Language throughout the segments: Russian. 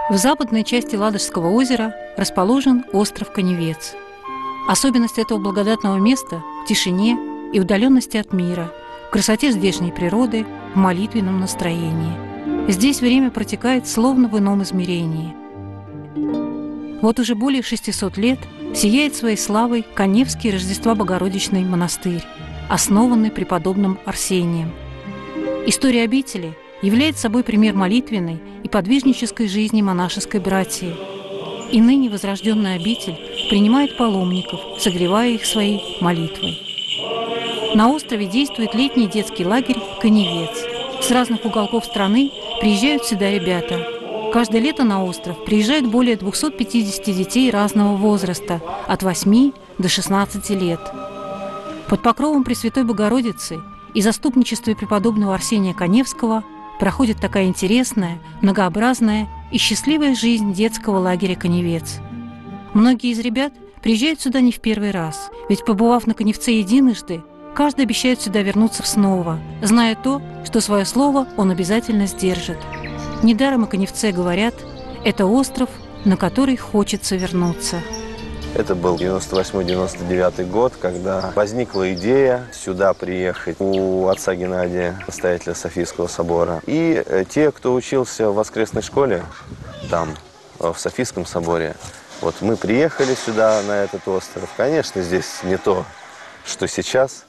В западной части Ладожского озера расположен остров Каневец. Особенность этого благодатного места в тишине и удаленности от мира, в красоте здешней природы, в молитвенном настроении. Здесь время протекает словно в ином измерении. Вот уже более 600 лет сияет своей славой Каневский Рождества Богородичный монастырь, основанный преподобным Арсением. История обители является собой пример молитвенной и подвижнической жизни монашеской братьи. И ныне возрожденная обитель принимает паломников, согревая их своей молитвой. На острове действует летний детский лагерь «Каневец». С разных уголков страны приезжают сюда ребята. Каждое лето на остров приезжает более 250 детей разного возраста, от 8 до 16 лет. Под покровом Пресвятой Богородицы и заступничестве преподобного Арсения Каневского проходит такая интересная, многообразная и счастливая жизнь детского лагеря «Каневец». Многие из ребят приезжают сюда не в первый раз, ведь, побывав на Каневце единожды, каждый обещает сюда вернуться снова, зная то, что свое слово он обязательно сдержит. Недаром о Каневце говорят: это остров, на который хочется вернуться. Это был 98-99 год, когда возникла идея сюда приехать у отца Геннадия, настоятеля Софийского собора. И те, кто учился в воскресной школе, там, в Софийском соборе, вот мы приехали сюда, на этот остров. Конечно, здесь не то, что сейчас.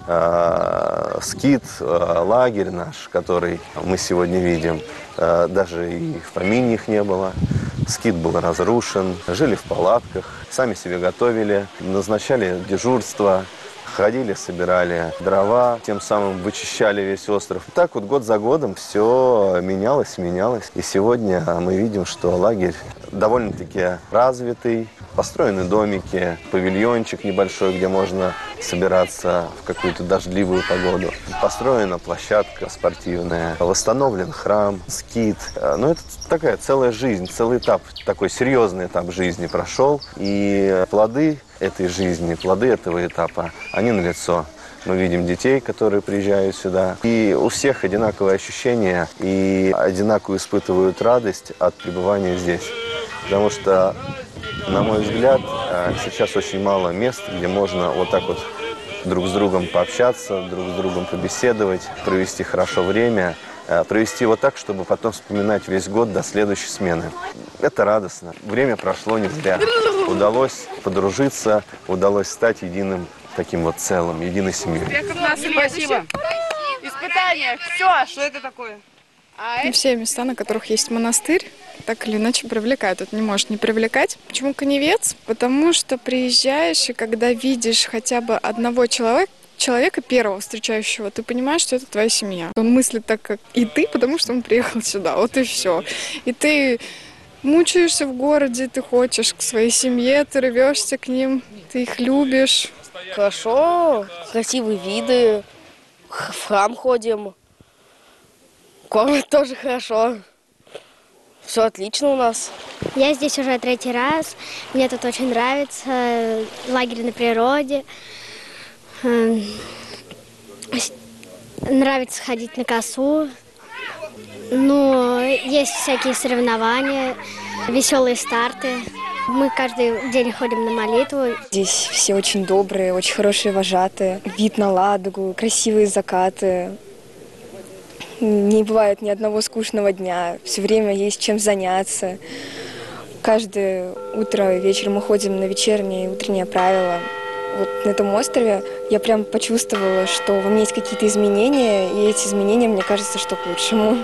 Скит, лагерь наш, который мы сегодня видим, даже и в помине их не было. Скит был разрушен, жили в палатках, сами себе готовили, назначали дежурство, ходили, собирали дрова, тем самым вычищали весь остров. Так вот год за годом все менялось. И сегодня мы видим, что лагерь довольно-таки развитый, построены домики, павильончик небольшой, где можно собираться в какую-то дождливую погоду. Построена площадка спортивная, восстановлен храм, скит. Но это такая целая жизнь, целый этап, такой серьезный этап жизни прошел. И плоды этой жизни, плоды этого этапа, они налицо. Мы видим детей, которые приезжают сюда. И у всех одинаковые ощущения и одинаково испытывают радость от пребывания здесь. Потому что, на мой взгляд, сейчас очень мало мест, где можно вот так вот друг с другом пообщаться, друг с другом побеседовать, провести хорошо время, провести вот так, чтобы потом вспоминать весь год до следующей смены. Это радостно. Время прошло не зря. Удалось подружиться, удалось стать единым таким вот целым, единой семьей. Спасибо. Испытание. Все. Что это такое? Все места, на которых есть монастырь, так или иначе привлекают. Это не может не привлекать. Почему Каневец? Потому что приезжаешь, и когда видишь хотя бы одного человека первого встречающего, ты понимаешь, что это твоя семья. Он мыслит так, как и ты, потому что он приехал сюда. Вот и все. И ты мучаешься в городе, ты хочешь к своей семье, ты рвешься к ним, ты их любишь. Хорошо, красивые виды, в храм ходим. Кормят тоже хорошо. Все отлично у нас. Я здесь уже 3-й раз. Мне тут очень нравится. Лагерь на природе. Нравится ходить на косу. Но есть всякие соревнования, веселые старты. Мы каждый день ходим на молитву. Здесь все очень добрые, очень хорошие вожатые. Вид на Ладогу, красивые закаты. Не бывает ни одного скучного дня. Все время есть чем заняться. Каждое утро и вечер мы ходим на вечерние и утренние правила. Вот на этом острове я прям почувствовала, что во мне есть какие-то изменения, и эти изменения, мне кажется, что к лучшему.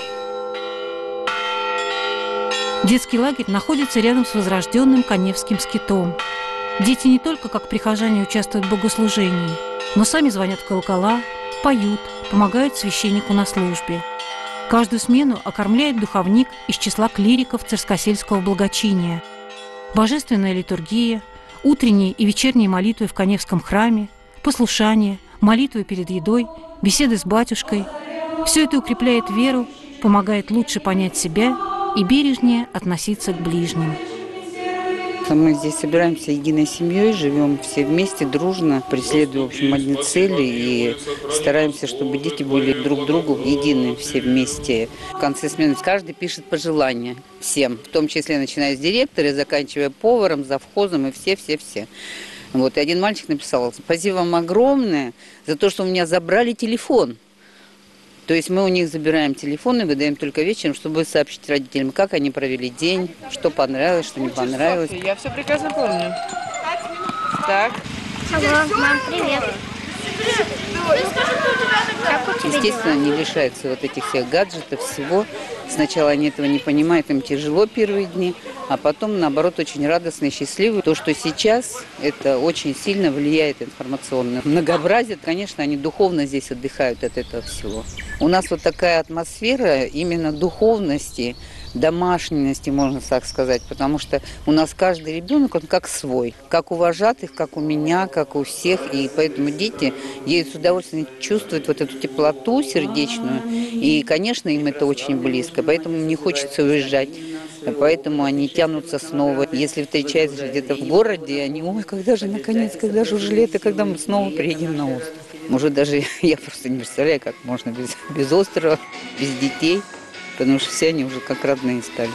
Детский лагерь находится рядом с возрожденным Каневским скитом. Дети не только как прихожане участвуют в богослужении, но сами звонят в колокола, поют, помогают священнику на службе. Каждую смену окормляет духовник из числа клириков царскосельского благочиния. Божественная литургия, утренние и вечерние молитвы в Каневском храме, послушание, молитвы перед едой, беседы с батюшкой – все это укрепляет веру, помогает лучше понять себя и бережнее относиться к ближним. Мы здесь собираемся единой семьей, живем все вместе, дружно, преследуя, в общем, одни цели и стараемся, чтобы дети были друг другу едины все вместе. В конце смены каждый пишет пожелания всем, в том числе начиная с директора и заканчивая поваром, завхозом и все-все-все. Вот, и один мальчик написал: «Спасибо вам огромное за то, что у меня забрали телефон». То есть мы у них забираем телефон и выдаем только вечером, чтобы сообщить родителям, как они провели день, что понравилось, что не понравилось. Я все прекрасно помню. Так. Алло, мам, привет. Естественно, они лишаются вот этих всех гаджетов, всего. Сначала они этого не понимают, им тяжело первые дни, а потом, наоборот, очень радостно и счастливы. То, что сейчас, это очень сильно влияет информационно. Многообразие, конечно, они духовно здесь отдыхают от этого всего. У нас вот такая атмосфера именно духовности, домашненности, можно так сказать, потому что у нас каждый ребенок, он как свой, как у вожатых, как у меня, как у всех, и поэтому дети едут с удовольствием, чувствуют вот эту теплоту сердечную, и, конечно, им это очень близко, поэтому не хочется уезжать, поэтому они тянутся снова. Если встречаются где-то в городе, они: ой, когда же наконец, когда же уже лето, когда мы снова приедем на остров. Может, даже я просто не представляю, как можно без острова, без детей. Потому что все они уже как родные стали.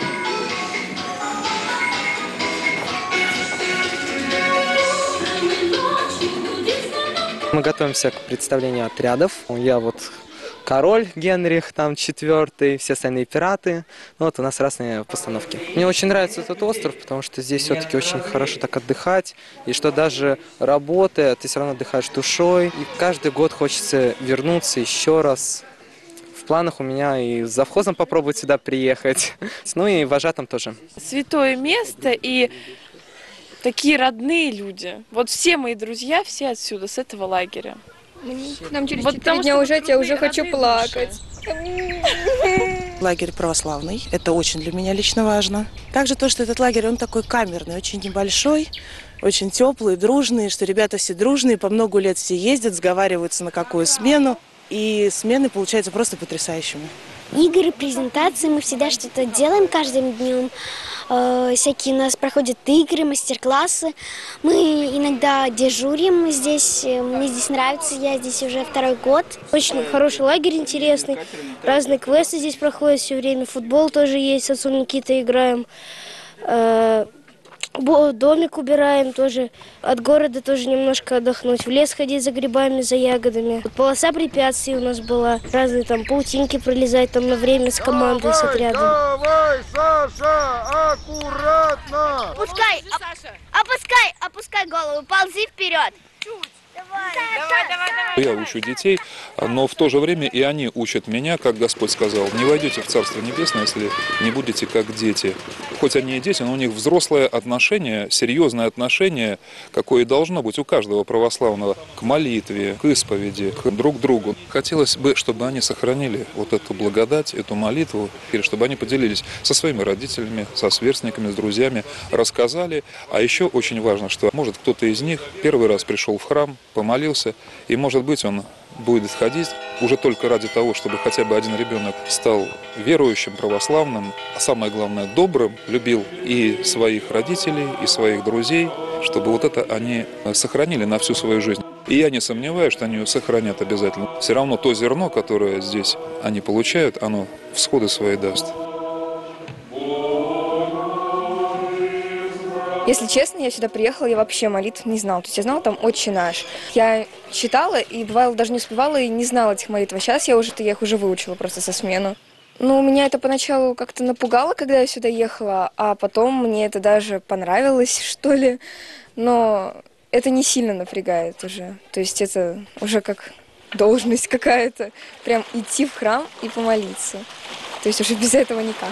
Мы готовимся к представлению отрядов. Я вот король Генрих, там 4-й, все остальные пираты. Ну, вот у нас разные постановки. Мне очень нравится этот остров, потому что здесь все-таки очень хорошо так отдыхать. И что даже работая, ты все равно отдыхаешь душой. И каждый год хочется вернуться еще раз. В планах у меня и с завхозом попробовать сюда приехать, ну и вожатым тоже. Святое место и такие родные люди. Вот все мои друзья, все отсюда, с этого лагеря. К нам через 4 дня уезжать, я уже хочу плакать. Лагерь православный, это очень для меня лично важно. Также то, что этот лагерь, он такой камерный, очень небольшой, очень теплый, дружный, что ребята все дружные, по много лет все ездят, сговариваются на какую смену. И смены получаются просто потрясающими. Игры, презентации, мы всегда что-то делаем каждым днем. Всякие у нас проходят игры, мастер-классы. Мы иногда дежурим здесь. Мне здесь нравится, я здесь уже 2-й год. Очень хороший лагерь, интересный. Разные квесты здесь проходят все время. Футбол тоже есть, с отцом Никитой играем. Домик убираем тоже. От города тоже немножко отдохнуть. В лес ходить за грибами, за ягодами. Полоса препятствий у нас была. Разные там паутинки пролезать там на время с командой, с отрядом. Давай, Саша, аккуратно! Опускай голову, ползи вперед. Я учу детей, но в то же время и они учат меня, как Господь сказал: не войдете в Царство Небесное, если не будете как дети. Хоть они и дети, но у них взрослое отношение, серьезное отношение, какое и должно быть у каждого православного, к молитве, к исповеди, к друг другу. Хотелось бы, чтобы они сохранили вот эту благодать, эту молитву, или чтобы они поделились со своими родителями, со сверстниками, с друзьями, рассказали. А еще очень важно, что, может, кто-то из них первый раз пришел в храм, помолился, и, может быть, он будет ходить уже только ради того, чтобы хотя бы один ребенок стал верующим, православным, а самое главное, добрым, любил и своих родителей, и своих друзей, чтобы вот это они сохранили на всю свою жизнь. И я не сомневаюсь, что они ее сохранят обязательно. Все равно то зерно, которое здесь они получают, оно всходы свои даст. Если честно, я сюда приехала, я вообще молитв не знала. То есть я знала там «Отче наш». Я читала и, бывало, даже не успевала и не знала этих молитв. А сейчас я их уже выучила просто со смену. Ну, меня это поначалу как-то напугало, когда я сюда ехала, а потом мне это даже понравилось, что ли. Но это не сильно напрягает уже. То есть это уже как должность какая-то. Прям идти в храм и помолиться. То есть уже без этого никак.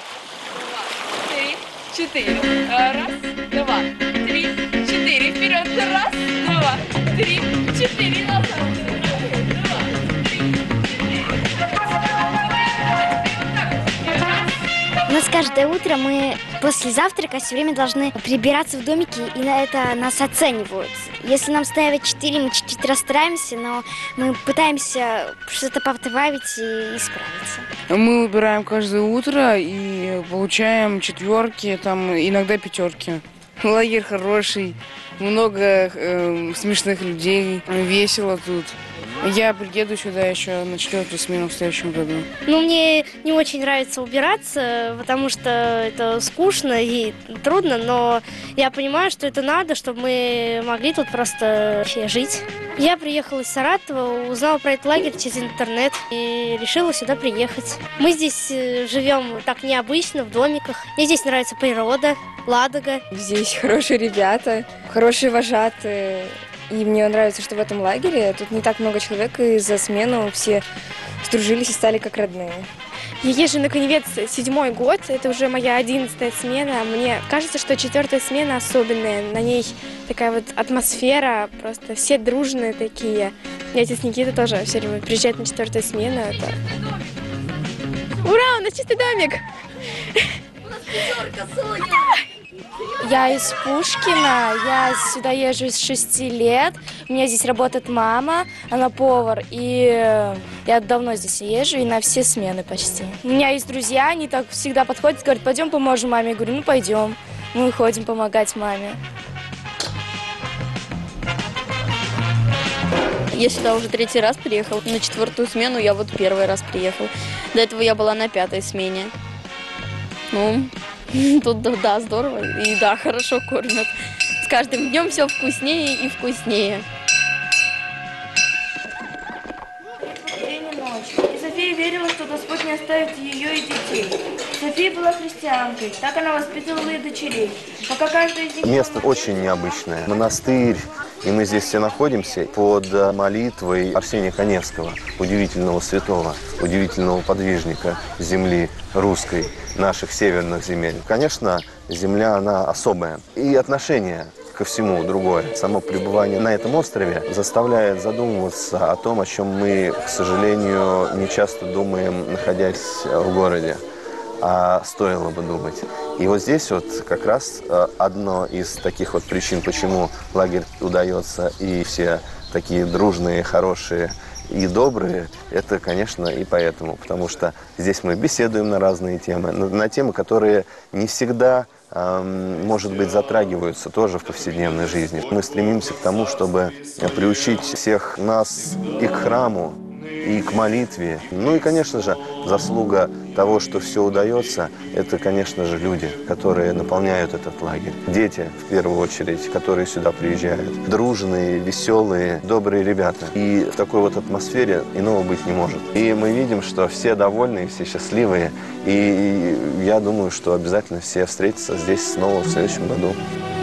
4. Раз, два, 3, 4. Вперед. Раз, два, 3, 4. Назад. У нас каждое утро мы после завтрака все время должны прибираться в домике, и на это нас оценивают. Если нам ставят 4, мы чуть-чуть расстраиваемся, но мы пытаемся что-то поправить и исправиться. Мы убираем каждое утро и получаем 4, там, иногда 5. Лагерь хороший, много смешных людей, весело тут. Я приеду сюда еще на 4-ю смену в следующем году. Ну, мне не очень нравится убираться, потому что это скучно и трудно, но я понимаю, что это надо, чтобы мы могли тут просто жить. Я приехала из Саратова, узнала про этот лагерь через интернет и решила сюда приехать. Мы здесь живем так необычно, в домиках. Мне здесь нравится природа, Ладога. Здесь хорошие ребята, хорошие вожатые. И мне нравится, что в этом лагере тут не так много человек, и за смену все сдружились и стали как родные. Я езжу на Коневец 7-й год, это уже моя 11-я смена. Мне кажется, что 4-я смена особенная, на ней такая вот атмосфера, просто все дружные такие. И отец Никита тоже все время приезжает на 4-ю смену. Это... Ура, у нас чистый домик! У нас пятерка, Соня! Я из Пушкина, я сюда езжу с 6 лет, у меня здесь работает мама, она повар, и я давно здесь езжу, и на все смены почти. У меня есть друзья, они так всегда подходят, говорят, пойдем поможем маме, я говорю, ну пойдем, мы ходим помогать маме. Я сюда уже 3-й раз приехал, на 4-ю смену я вот 1-й раз приехал, до этого я была на 5-й смене. Ну... Тут, да, здорово и, да, хорошо кормят. С каждым днем все вкуснее и вкуснее. День и ночь. И София верила, что Господь не оставит ее и детей. София была христианкой, так она воспитывала и дочерей. Пока каждый из них... Место очень необычное. Монастырь. И мы здесь все находимся под молитвой Арсения Каневского, удивительного святого, удивительного подвижника земли русской, наших северных земель. Конечно, земля, она особая. И отношение ко всему другое. Само пребывание на этом острове заставляет задумываться о том, о чем мы, к сожалению, не часто думаем, находясь в городе. А стоило бы думать. И вот здесь вот как раз одно из таких вот причин, почему лагерь удается, и все такие дружные, хорошие и добрые, это, конечно, и поэтому. Потому что здесь мы беседуем на разные темы, на темы, которые не всегда, может быть, затрагиваются тоже в повседневной жизни. Мы стремимся к тому, чтобы приучить всех нас и к храму, и к молитве. Ну и, конечно же, заслуга того, что все удается, это, конечно же, люди, которые наполняют этот лагерь. Дети, в первую очередь, которые сюда приезжают. Дружные, веселые, добрые ребята. И в такой вот атмосфере иного быть не может. И мы видим, что все довольные, все счастливые. И я думаю, что обязательно все встретятся здесь снова в следующем году.